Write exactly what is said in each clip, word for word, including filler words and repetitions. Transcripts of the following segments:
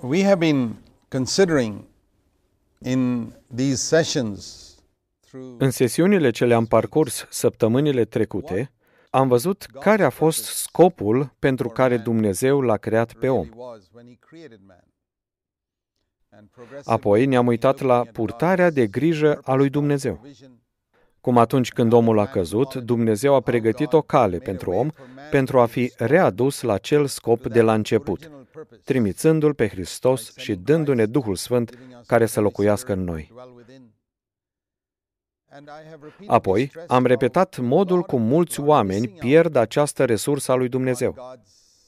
We have been considering in these sessions through În sesiunile ce le-am parcurs săptămânile trecute, am văzut care a fost scopul pentru care Dumnezeu l-a creat pe om. Apoi ne-am uitat la purtarea de grijă a lui Dumnezeu. Cum atunci când omul a căzut, Dumnezeu a pregătit o cale pentru om pentru a fi readus la cel scop de la început, trimițându-L pe Hristos și dându-ne Duhul Sfânt care să locuiască în noi. Apoi, am repetat modul cum mulți oameni pierd această resursă a lui Dumnezeu.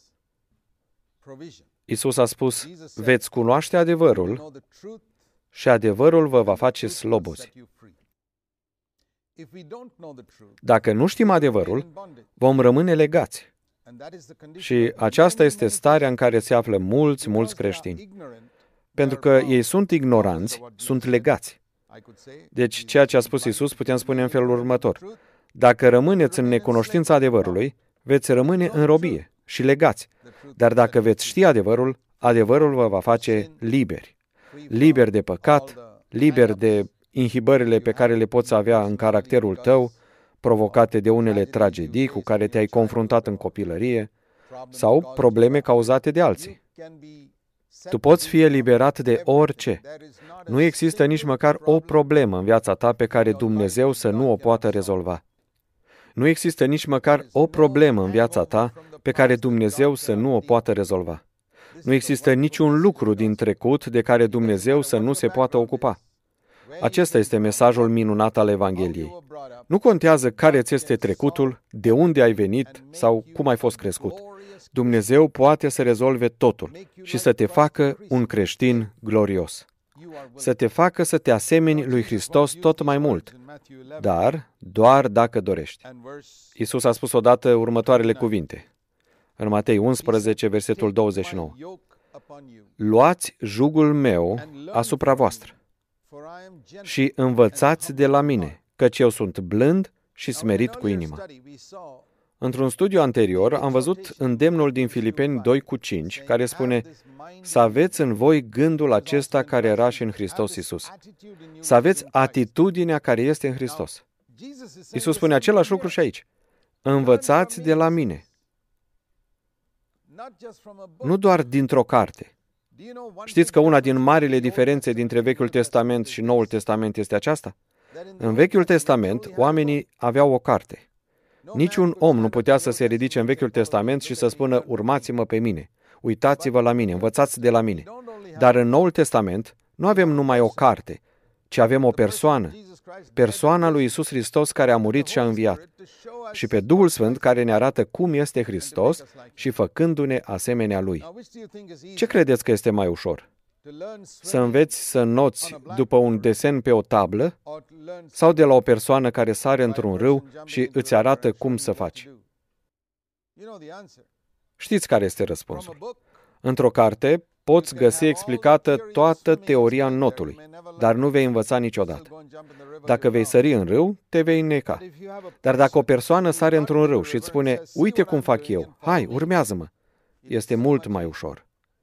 Iisus a spus, veți cunoaște adevărul și adevărul vă va face slobozi. Dacă nu știm adevărul, vom rămâne legați. Și aceasta este starea în care se află mulți, mulți creștini. Pentru că ei sunt ignoranți, sunt legați. Deci, ceea ce a spus Iisus, putem spune în felul următor. Dacă rămâneți în necunoștința adevărului, veți rămâne în robie și legați. Dar dacă veți ști adevărul, adevărul vă va face liberi. Liberi de păcat, liberi de inhibările pe care le poți avea în caracterul tău, provocate de unele tragedii cu care te-ai confruntat în copilărie, sau probleme cauzate de alții. Tu poți fi eliberat de orice. Nu există nici măcar o problemă în viața ta pe care Dumnezeu să nu o poată rezolva. Nu există nici măcar o problemă în viața ta pe care Dumnezeu să nu o poată rezolva. Nu există niciun lucru din trecut de care Dumnezeu să nu se poată ocupa. Acesta este mesajul minunat al Evangheliei. Nu contează care ți este trecutul, de unde ai venit sau cum ai fost crescut. Dumnezeu poate să rezolve totul și să te facă un creștin glorios. Să te facă să te asemeni lui Hristos tot mai mult, dar doar dacă dorești. Iisus a spus odată următoarele cuvinte. În Matei unsprezece, versetul douăzeci și nouă. Luați jugul meu asupra voastră și învățați de la mine, căci eu sunt blând și smerit cu inima. Într-un studiu anterior am văzut îndemnul din Filipeni doi cu cinci, care spune să aveți în voi gândul acesta care era și în Hristos Iisus. Să aveți atitudinea care este în Hristos. Iisus spune același lucru și aici. Învățați de la mine. Nu doar dintr-o carte. Știți că una din marile diferențe dintre Vechiul Testament și Noul Testament este aceasta? În Vechiul Testament, oamenii aveau o carte. Niciun om nu putea să se ridice în Vechiul Testament și să spună, urmați-mă pe mine, uitați-vă la mine, învățați de la mine. Dar în Noul Testament nu avem numai o carte, ci avem o persoană, persoana lui Iisus Hristos care a murit și a înviat, și pe Duhul Sfânt care ne arată cum este Hristos și făcându-ne asemenea Lui. Ce credeți că este mai ușor? Să înveți să noți după un desen pe o tablă sau de la o persoană care sare într-un râu și îți arată cum să faci? Știți care este răspunsul. Într-o carte poți găsi explicată toată teoria notului, dar nu vei învăța niciodată. Dacă vei sări în râu, te vei înneca. Dar dacă o persoană sare într-un râu și îți spune, uite cum fac eu, hai, urmează-mă, este mult mai ușor.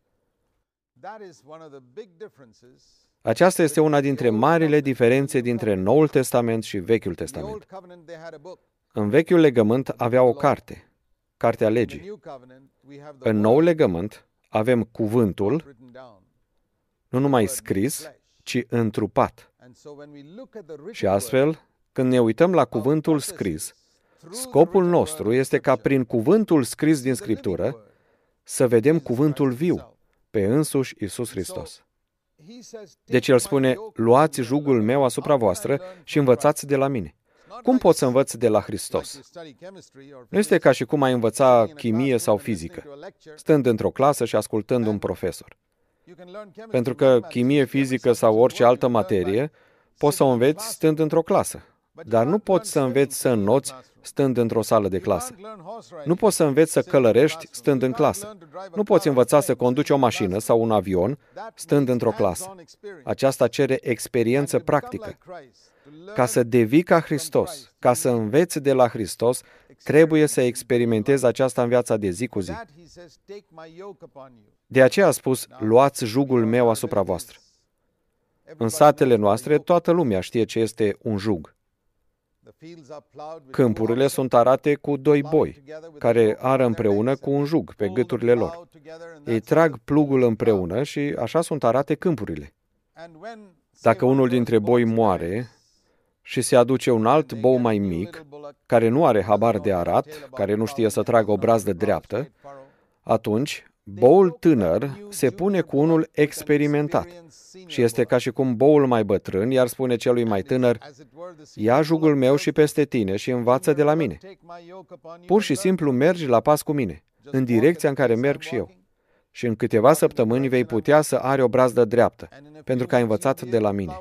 Aceasta este una dintre marile diferențe dintre Noul Testament și Vechiul Testament. În Vechiul Legământ avea o carte, Cartea Legii. În Noul Legământ avem cuvântul, nu numai scris, ci întrupat. Și astfel, când ne uităm la cuvântul scris, scopul nostru este ca prin cuvântul scris din Scriptură să vedem cuvântul viu, pe însuși Iisus Hristos. Deci El spune, luați jugul meu asupra voastră și învățați de la mine. Cum poți să învăți de la Hristos? Nu este ca și cum ai învăța chimie sau fizică, stând într-o clasă și ascultând un profesor. Pentru că chimie, fizică sau orice altă materie poți să o înveți stând într-o clasă, dar nu poți să înveți să înnoți stând într-o sală de clasă. Nu poți să înveți să călărești stând în clasă. Nu poți învăța să conduci o mașină sau un avion stând într-o clasă. Aceasta cere experiență practică. Ca să devii ca Hristos, ca să înveți de la Hristos, trebuie să experimentezi aceasta în viața de zi cu zi. De aceea a spus, luați jugul meu asupra voastră. În satele noastre, toată lumea știe ce este un jug. Câmpurile sunt arate cu doi boi, care ară împreună cu un jug pe gâturile lor. Ei trag plugul împreună și așa sunt arate câmpurile. Dacă unul dintre boi moare și se aduce un alt bou mai mic, care nu are habar de arat, care nu știe să tragă o brazdă dreaptă, atunci boul tânăr se pune cu unul experimentat. Și este ca și cum boul mai bătrân iar spune celui mai tânăr, ia jugul meu și peste tine și învață de la mine. Pur și simplu mergi la pas cu mine, în direcția în care merg și eu. Și în câteva săptămâni vei putea să ai o brazdă dreaptă, pentru că ai învățat de la mine.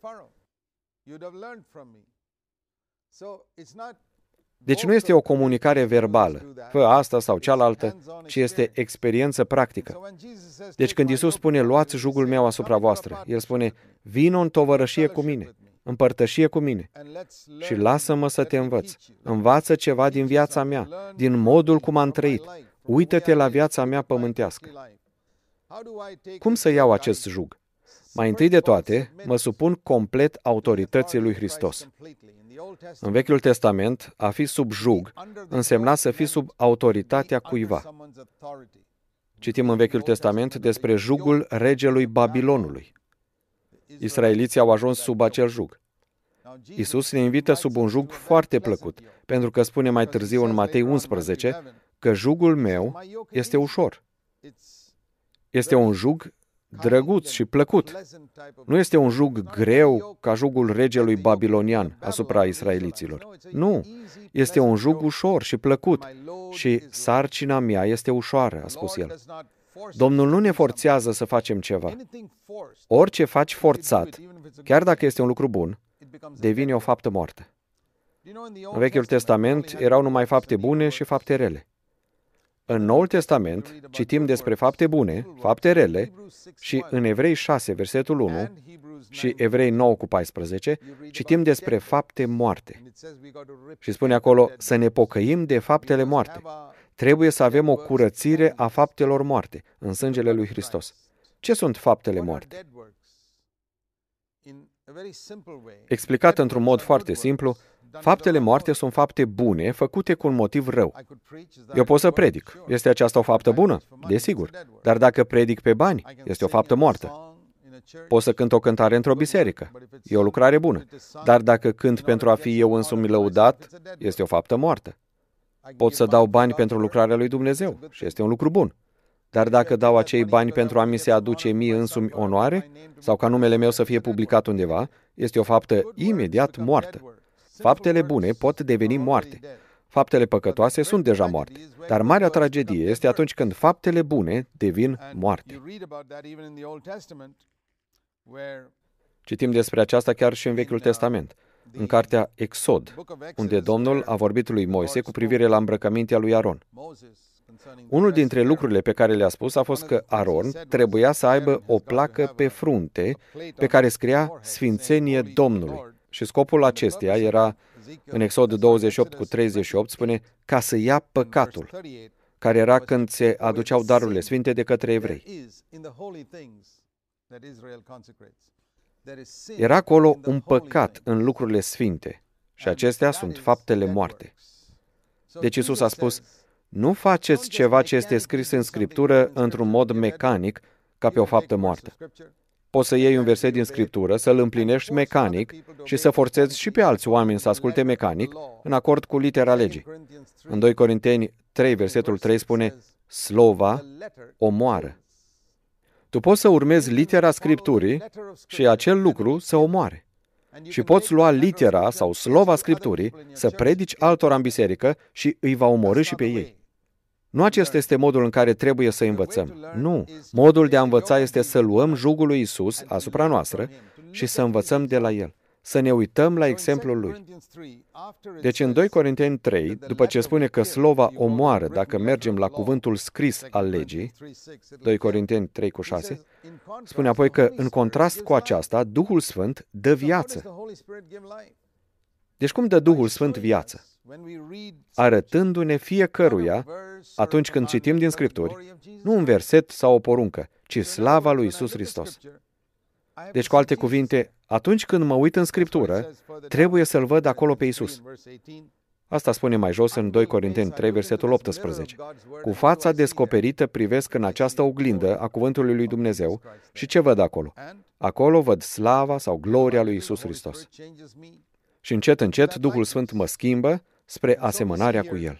Deci nu este o comunicare verbală, fă asta sau cealaltă, ci este experiență practică. Deci când Iisus spune, luați jugul meu asupra voastră, El spune, vino în tovărășie cu mine, împărtășie cu mine și lasă-mă să te învăț. Învață ceva din viața mea, din modul cum am trăit. Uită-te la viața mea pământească. Cum să iau acest jug? Mai întâi de toate, mă supun complet autorității lui Hristos. În Vechiul Testament, a fi sub jug însemna să fii sub autoritatea cuiva. Citim în Vechiul Testament despre jugul regelui Babilonului. Israeliții au ajuns sub acel jug. Iisus ne invită sub un jug foarte plăcut, pentru că spune mai târziu în Matei unsprezece că jugul meu este ușor. Este un jug drăguț și plăcut. Nu este un jug greu ca jugul regelui babilonian asupra israeliților. Nu, este un jug ușor și plăcut și sarcina mea este ușoară, a spus el. Domnul nu ne forțează să facem ceva. Orice faci forțat, chiar dacă este un lucru bun, devine o faptă moartă. În Vechiul Testament erau numai fapte bune și fapte rele. În Noul Testament citim despre fapte bune, fapte rele și în Evrei șase, versetul unu și Evrei nouă cu paisprezece citim despre fapte moarte. Și spune acolo să ne pocăim de faptele moarte. Trebuie să avem o curățire a faptelor moarte în sângele lui Hristos. Ce sunt faptele moarte? Explicat într-un mod foarte simplu, faptele moarte sunt fapte bune, făcute cu un motiv rău. Eu pot să predic. Este aceasta o faptă bună? Desigur. Dar dacă predic pe bani, este o faptă moartă. Pot să cânt o cântare într-o biserică. E o lucrare bună. Dar dacă cânt pentru a fi eu însumi lăudat, este o faptă moartă. Pot să dau bani pentru lucrarea lui Dumnezeu și este un lucru bun. Dar dacă dau acei bani pentru a mi se aduce mie însumi onoare, sau ca numele meu să fie publicat undeva, este o faptă imediat moartă. Faptele bune pot deveni moarte. Faptele păcătoase sunt deja moarte. Dar marea tragedie este atunci când faptele bune devin moarte. Citim despre aceasta chiar și în Vechiul Testament, în cartea Exod, unde Domnul a vorbit lui Moise cu privire la îmbrăcămintea lui Aron. Unul dintre lucrurile pe care le-a spus a fost că Aron trebuia să aibă o placă pe frunte pe care scria Sfințenie Domnului. Și scopul acesteia era, în Exod douăzeci și opt cu treizeci și opt, spune, ca să ia păcatul, care era când se aduceau darurile sfinte de către evrei. Era acolo un păcat în lucrurile sfinte și acestea sunt faptele moarte. Deci Iisus a spus, nu faceți ceva ce este scris în Scriptură într-un mod mecanic, ca pe o faptă moartă. Poți să iei un verset din Scriptură, să-l împlinești mecanic și să forțezi și pe alți oameni să asculte mecanic, în acord cu litera legii. În doi Corinteni trei, versetul trei spune, slova omoară. Tu poți să urmezi litera Scripturii și acel lucru să omoare. Și poți lua litera sau slova Scripturii, să predici altora în biserică și îi va omorî și pe ei. Nu acesta este modul în care trebuie să învățăm. Nu. Modul de a învăța este să luăm jugul lui Iisus asupra noastră și să învățăm de la El. Să ne uităm la exemplul Lui. Deci în doi Corinteni trei, după ce spune că slova omoară dacă mergem la cuvântul scris al legii, doi Corinteni trei cu șase, spune apoi că în contrast cu aceasta, Duhul Sfânt dă viață. Deci cum dă Duhul Sfânt viață? arătându-ne fiecăruia, atunci când citim din Scripturi, nu un verset sau o poruncă, ci slava lui Iisus Hristos. Deci, cu alte cuvinte, atunci când mă uit în Scriptură, trebuie să-L văd acolo pe Iisus. Asta spune mai jos în doi Corinteni trei, versetul optsprezece. Cu fața descoperită privesc în această oglindă a cuvântului lui Dumnezeu și ce văd acolo? Acolo văd slava sau gloria lui Iisus Hristos. Și încet, încet, Duhul Sfânt mă schimbă spre asemănarea cu El.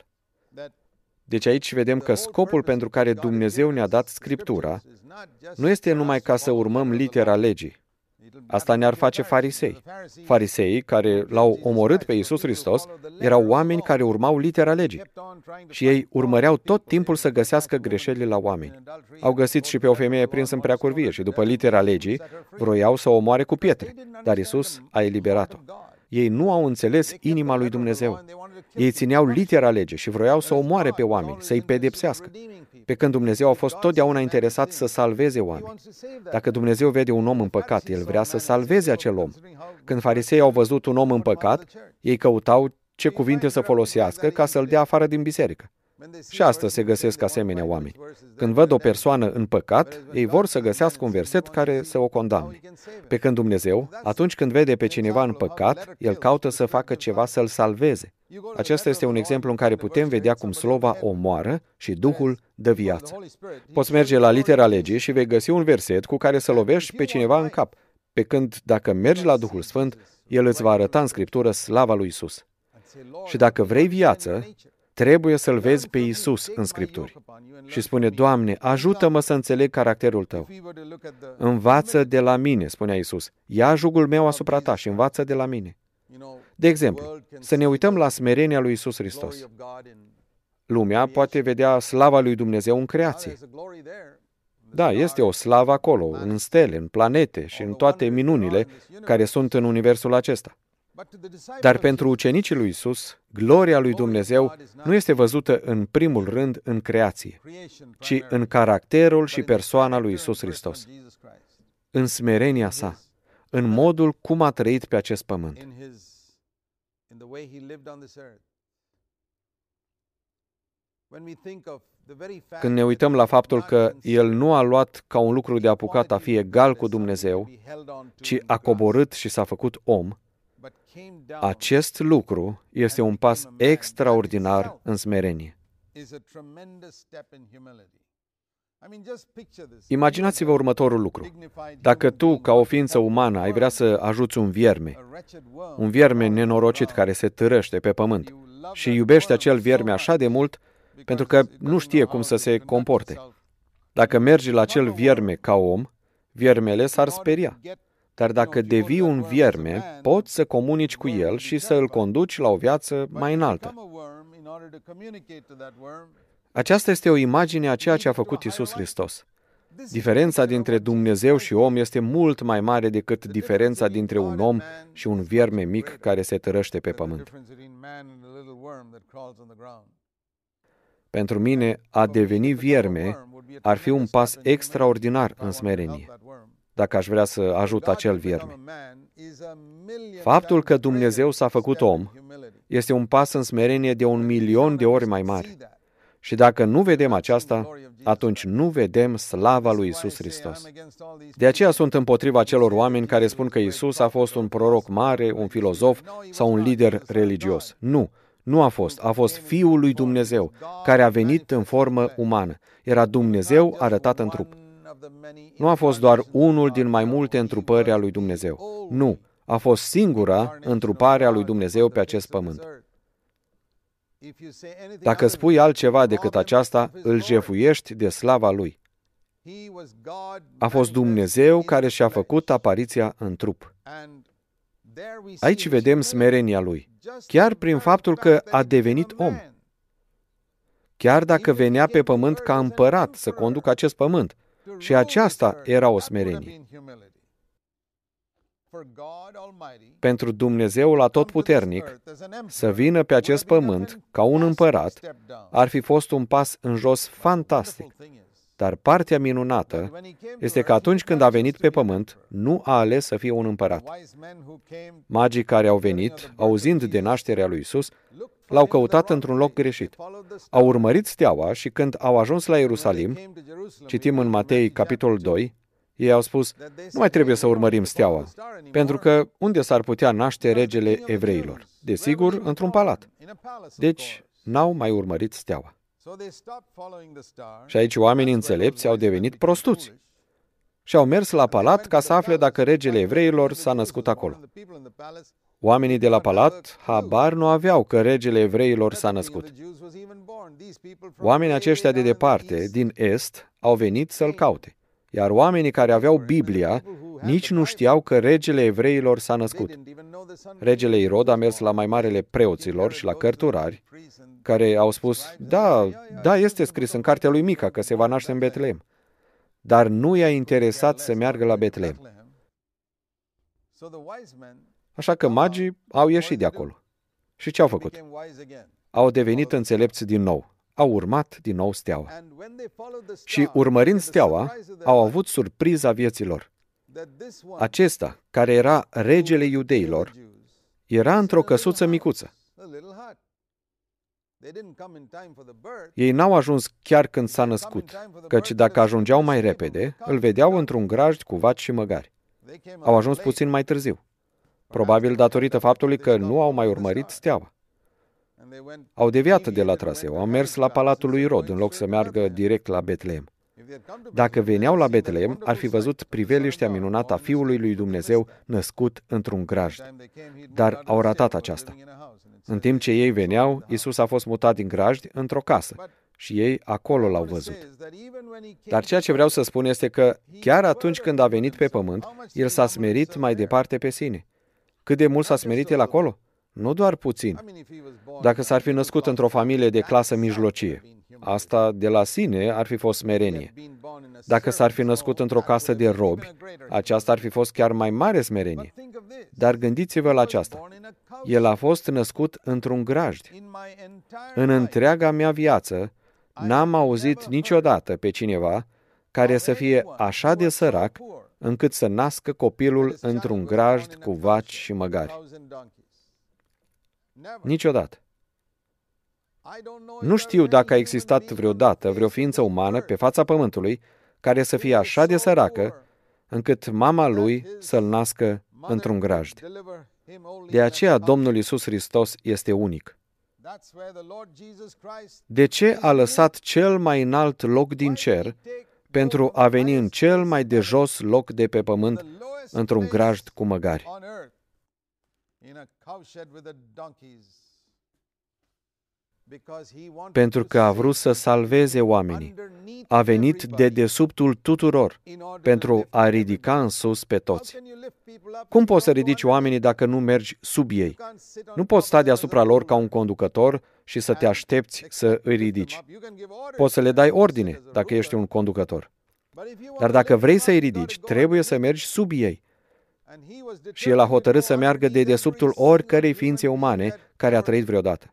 Deci aici vedem că scopul pentru care Dumnezeu ne-a dat Scriptura nu este numai ca să urmăm litera legii. Asta ne-ar face farisei. Fariseii, care l-au omorât pe Iisus Hristos, erau oameni care urmau litera legii. Și ei urmăreau tot timpul să găsească greșelile la oameni. Au găsit și pe o femeie prinsă în preacurvie și după litera legii vroiau să o omoare cu pietre, dar Iisus a eliberat-o. Ei nu au înțeles inima lui Dumnezeu. Ei țineau litera legii și vroiau să omoare pe oameni, să-i pedepsească. Pe când Dumnezeu a fost totdeauna interesat să salveze oameni. Dacă Dumnezeu vede un om în păcat, El vrea să salveze acel om. Când fariseii au văzut un om în păcat, ei căutau ce cuvinte să folosească ca să-l dea afară din biserică. Și astăzi se găsesc asemenea oameni. Când văd o persoană în păcat, ei vor să găsească un verset care să o condamne. Pe când Dumnezeu, atunci când vede pe cineva în păcat, El caută să facă ceva să-l salveze. Acesta este un exemplu în care putem vedea cum slova omoară și Duhul dă viață. Poți merge la litera legii și vei găsi un verset cu care să lovești pe cineva în cap, pe când dacă mergi la Duhul Sfânt, El îți va arăta în Scriptură slava lui Iisus. Și dacă vrei viață, trebuie să-L vezi pe Iisus în Scripturi. Și spune, Doamne, ajută-mă să înțeleg caracterul Tău. Învață de la mine, spunea Iisus. Ia jugul meu asupra Ta și învață de la mine. De exemplu, să ne uităm la smerenia lui Iisus Hristos. Lumea poate vedea slava lui Dumnezeu în creație. Da, este o slavă acolo, în stele, în planete și în toate minunile care sunt în universul acesta. Dar pentru ucenicii lui Iisus, gloria lui Dumnezeu nu este văzută în primul rând în creație, ci în caracterul și persoana lui Iisus Hristos, în smerenia sa, în modul cum a trăit pe acest pământ. Când ne uităm la faptul că El nu a luat ca un lucru de apucat a fi egal cu Dumnezeu, ci a coborât și s-a făcut om, acest lucru este un pas extraordinar în smerenie. Imaginați-vă următorul lucru. Dacă tu, ca o ființă umană, ai vrea să ajuți un vierme, un vierme nenorocit care se târăște pe pământ și iubești acel vierme așa de mult pentru că nu știe cum să se comporte. Dacă mergi la acel vierme ca om, viermele s-ar speria. Dar dacă devii un vierme, poți să comunici cu el și să îl conduci la o viață mai înaltă. Aceasta este o imagine a ceea ce a făcut Iisus Hristos. Diferența dintre Dumnezeu și om este mult mai mare decât diferența dintre un om și un vierme mic care se târăște pe pământ. Pentru mine, a deveni vierme ar fi un pas extraordinar în smerenie, dacă aș vrea să ajut acel vierme. Faptul că Dumnezeu s-a făcut om este un pas în smerenie de un milion de ori mai mare. Și dacă nu vedem aceasta, atunci nu vedem slava lui Iisus Hristos. De aceea sunt împotriva celor oameni care spun că Iisus a fost un proroc mare, un filozof sau un lider religios. Nu, nu a fost. A fost Fiul lui Dumnezeu, care a venit în formă umană. Era Dumnezeu arătat în trup. Nu a fost doar unul din mai multe întrupări a lui Dumnezeu. Nu, a fost singura întrupare a lui Dumnezeu pe acest pământ. Dacă spui altceva decât aceasta, îl jefuiești de slava Lui. A fost Dumnezeu care și-a făcut apariția în trup. Aici vedem smerenia Lui, chiar prin faptul că a devenit om. Chiar dacă venea pe pământ ca împărat să conducă acest pământ, și aceasta era o smerenie. Pentru Dumnezeul Atotputernic, să vină pe acest pământ ca un împărat, ar fi fost un pas în jos fantastic. Dar partea minunată este că atunci când a venit pe pământ, nu a ales să fie un împărat. Magii care au venit, auzind de nașterea lui Isus, l-au căutat într-un loc greșit. Au urmărit steaua și când au ajuns la Ierusalim, citim în Matei, capitolul doi, ei au spus, nu mai trebuie să urmărim steaua, pentru că unde s-ar putea naște regele evreilor? Desigur, într-un palat. Deci, n-au mai urmărit steaua. Și aici oamenii înțelepți au devenit prostuți și au mers la palat ca să afle dacă regele evreilor s-a născut acolo. Oamenii de la palat habar nu aveau că regele evreilor s-a născut. Oamenii aceștia de departe, din est, au venit să-l caute, iar oamenii care aveau Biblia nici nu știau că regele evreilor s-a născut. Regele Irod a mers la mai marele preoților și la cărturari, care au spus, da, da, este scris în cartea lui Mica că se va naște în Betlehem. Dar nu i-a interesat să meargă la Betlehem. Așa că magii au ieșit de acolo. Și ce au făcut? Au devenit înțelepți din nou. Au urmat din nou steaua. Și urmărind steaua, au avut surpriza vieților. Acesta, care era regele iudeilor, era într-o căsuță micuță. Ei n-au ajuns chiar când s-a născut, căci dacă ajungeau mai repede, îl vedeau într-un grajd cu vaci și măgari. Au ajuns puțin mai târziu, probabil datorită faptului că nu au mai urmărit steaua. Au deviat de la traseu, au mers la palatul lui Irod, în loc să meargă direct la Betlehem. Dacă veneau la Betlehem, ar fi văzut priveliștea minunată a Fiului lui Dumnezeu născut într-un grajd. Dar au ratat aceasta. În timp ce ei veneau, Isus a fost mutat din grajd într-o casă și ei acolo l-au văzut. Dar ceea ce vreau să spun este că chiar atunci când a venit pe pământ, El s-a smerit mai departe pe sine. Cât de mult s-a smerit El acolo? Nu doar puțin. Dacă s-ar fi născut într-o familie de clasă mijlocie, asta de la sine ar fi fost smerenie. Dacă s-ar fi născut într-o casă de robi, aceasta ar fi fost chiar mai mare smerenie. Dar gândiți-vă la aceasta. El a fost născut într-un grajd. În întreaga mea viață, n-am auzit niciodată pe cineva care să fie așa de sărac încât să nască copilul într-un grajd cu vaci și măgari. Niciodată. Nu știu dacă a existat vreodată vreo ființă umană pe fața pământului care să fie așa de săracă încât mama lui să-l nască într-un grajd. De aceea Domnul Iisus Hristos este unic. De ce a lăsat cel mai înalt loc din cer pentru a veni în cel mai de jos loc de pe pământ într-un grajd cu măgari? Pentru că a vrut să salveze oamenii. A venit de dedesubtul tuturor pentru a ridica în sus pe toți. Cum poți să ridici oamenii dacă nu mergi sub ei? Nu poți sta deasupra lor ca un conducător și să te aștepți să îi ridici. Poți să le dai ordine dacă ești un conducător. Dar dacă vrei să îi ridici, trebuie să mergi sub ei. Și El a hotărât să meargă de dedesubtul oricărei ființe umane care a trăit vreodată.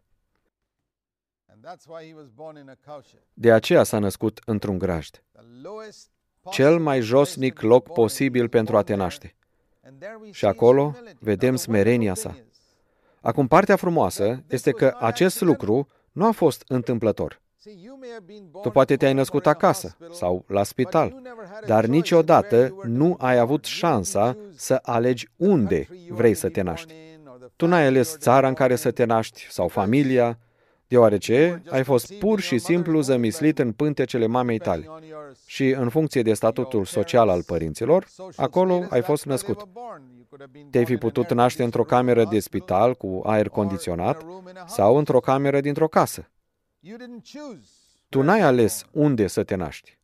De aceea s-a născut într-un grajd. Cel mai josnic loc posibil pentru a te naște. Și acolo vedem smerenia sa. Acum, partea frumoasă este că acest lucru nu a fost întâmplător. Tu poate te-ai născut acasă sau la spital, dar niciodată nu ai avut șansa să alegi unde vrei să te naști. Tu n-ai ales țara în care să te naști sau familia, deoarece ai fost pur și simplu zămislit în pântecele mamei tale. Și în funcție de statutul social al părinților, acolo ai fost născut. Te-ai fi putut naște într-o cameră de spital cu aer condiționat sau într-o cameră dintr-o casă. Tu n-ai ales unde să te naști.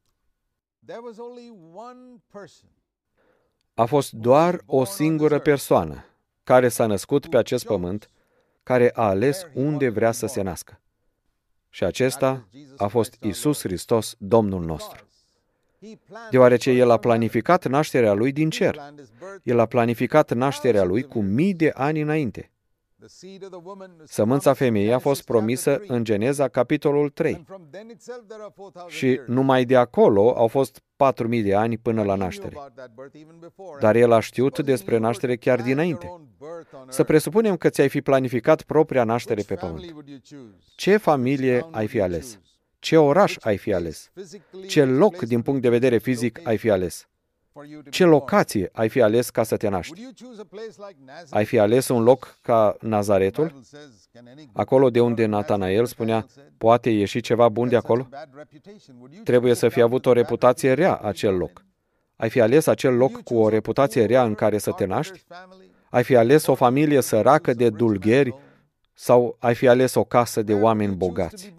A fost doar o singură persoană care s-a născut pe acest pământ, care a ales unde vrea să se nască. Și acesta a fost Iisus Hristos, Domnul nostru. Deoarece El a planificat nașterea Lui din cer. El a planificat nașterea Lui cu mii de ani înainte. Sămânța femeii a fost promisă în Geneza, capitolul trei. Și numai de acolo au fost patru mii de ani până la naștere. Dar el a știut despre naștere chiar dinainte. Să presupunem că ți-ai fi planificat propria naștere pe pământ. Ce familie ai fi ales? Ce oraș ai fi ales? Ce loc din punct de vedere fizic ai fi ales? Ce locație ai fi ales ca să te naști? Ai fi ales un loc ca Nazaretul? Acolo de unde Natanael spunea, poate ieși ceva bun de acolo? Trebuie să fi avut o reputație rea acel loc. Ai fi ales acel loc cu o reputație rea în care să te naști? Ai fi ales o familie săracă de dulgheri sau ai fi ales o casă de oameni bogați?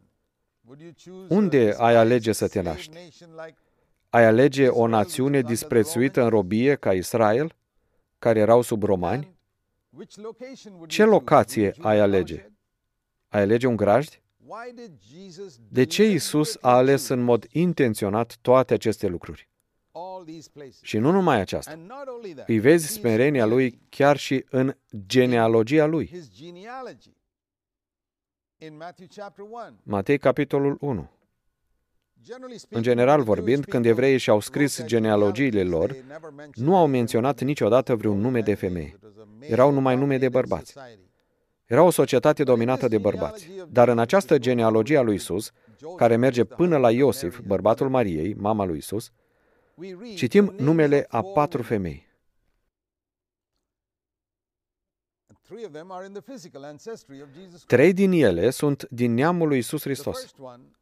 Unde ai alege să te naști? Ai alege o națiune disprețuită în robie ca Israel, care erau sub romani? Ce locație ai alege? Ai alege un grajd? De ce Iisus a ales în mod intenționat toate aceste lucruri? Și nu numai aceasta. Îi vezi smerenia lui chiar și în genealogia lui. Matei, capitolul unu. În general vorbind, când evreii și-au scris genealogiile lor, nu au menționat niciodată vreun nume de femeie. Erau numai nume de bărbați. Era o societate dominată de bărbați. Dar în această genealogie a lui Isus, care merge până la Iosif, bărbatul Mariei, mama lui Isus, citim numele a patru femei. Trei din ele sunt din neamul lui Isus Hristos.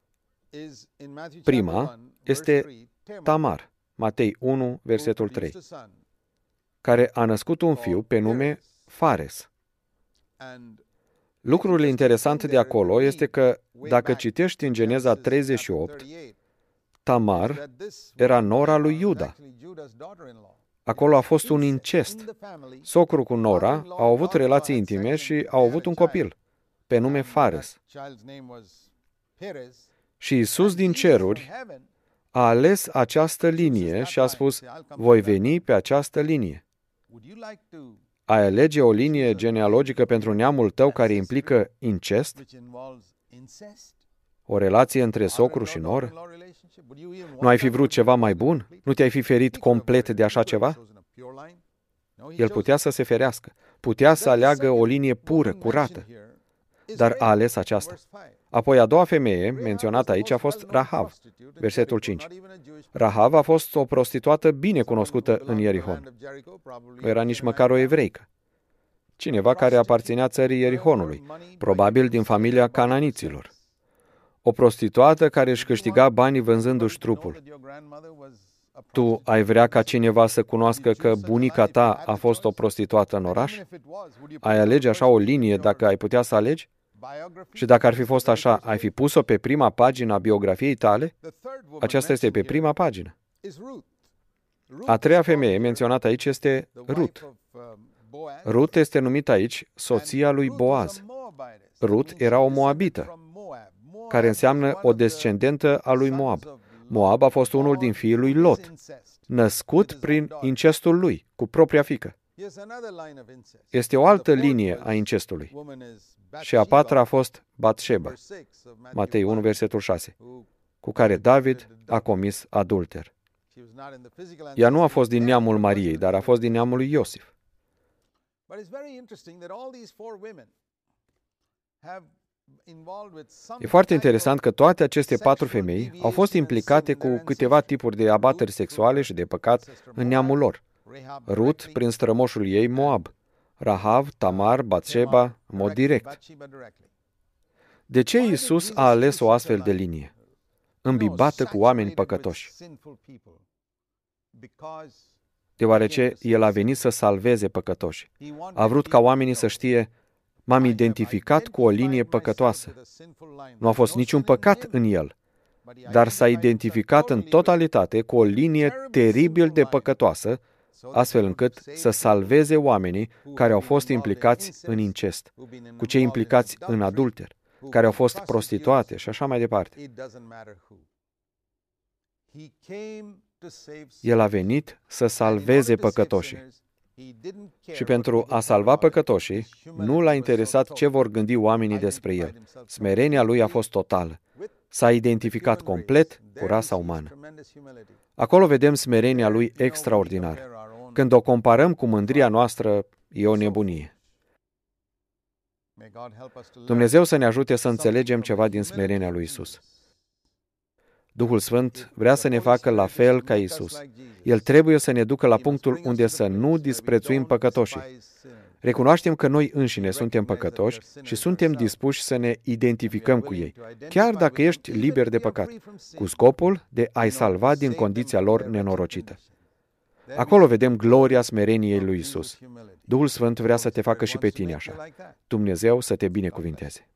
Prima este Tamar, Matei unu, versetul trei, care a născut un fiu pe nume Fares. Lucrul interesant de acolo este că, dacă citești în Geneza treizeci și opt, Tamar era nora lui Iuda. Acolo a fost un incest. Socrul cu nora au avut relații intime și au avut un copil, pe nume Fares. Și Iisus din ceruri a ales această linie și a spus, voi veni pe această linie. Ai alege o linie genealogică pentru neamul tău care implică incest? O relație între socru și noră? Nu ai fi vrut ceva mai bun? Nu te-ai fi ferit complet de așa ceva? El putea să se ferească. Putea să aleagă o linie pură, curată. Dar a ales aceasta. Apoi a doua femeie, menționată aici, a fost Rahav, versetul cinci. Rahav a fost o prostituată bine cunoscută în Ierihon. Nu era nici măcar o evreică. Cineva care aparținea țării Ierihonului, probabil din familia cananiților. O prostituată care își câștiga banii vânzându-și trupul. Tu ai vrea ca cineva să cunoască că bunica ta a fost o prostituată în oraș? Ai alege așa o linie dacă ai putea să alegi? Și dacă ar fi fost așa, ai fi pus-o pe prima pagină a biografiei tale? Aceasta este pe prima pagină. A treia femeie menționată aici este Rut. Rut este numită aici soția lui Boaz. Rut era o moabită, care înseamnă o descendentă a lui Moab. Moab a fost unul din fiii lui Lot, născut prin incestul lui, cu propria fiică. Este o altă linie a incestului. Și a patra a fost Batsheba, Matei unu, versetul șase, cu care David a comis adulter. Ea nu a fost din neamul Mariei, dar a fost din neamul lui Iosif. E foarte interesant că toate aceste patru femei au fost implicate cu câteva tipuri de abateri sexuale și de păcat în neamul lor. Rut, prin strămoșul ei, Moab. Rahav, Tamar, Batsheba, în mod direct. De ce Iisus a ales o astfel de linie, îmbibată cu oameni păcătoși? Deoarece El a venit să salveze păcătoși. A vrut ca oamenii să știe, m-am identificat cu o linie păcătoasă. Nu a fost niciun păcat în El, dar s-a identificat în totalitate cu o linie teribil de păcătoasă, astfel încât să salveze oamenii care au fost implicați în incest, cu cei implicați în adulter, care au fost prostituate și așa mai departe. El a venit să salveze păcătoșii. Și pentru a salva păcătoșii, nu l-a interesat ce vor gândi oamenii despre el. Smerenia lui a fost totală. S-a identificat complet cu rasa umană. Acolo vedem smerenia lui extraordinară. Când o comparăm cu mândria noastră, e o nebunie. Dumnezeu să ne ajute să înțelegem ceva din smerenia lui Isus. Duhul Sfânt vrea să ne facă la fel ca Isus. El trebuie să ne ducă la punctul unde să nu disprețuim păcătoșii. Recunoaștem că noi înșine suntem păcătoși și suntem dispuși să ne identificăm cu ei, chiar dacă ești liber de păcat, cu scopul de a-i salva din condiția lor nenorocită. Acolo vedem gloria smereniei lui Isus. Duhul Sfânt vrea să te facă și pe tine așa. Dumnezeu să te binecuvinteze.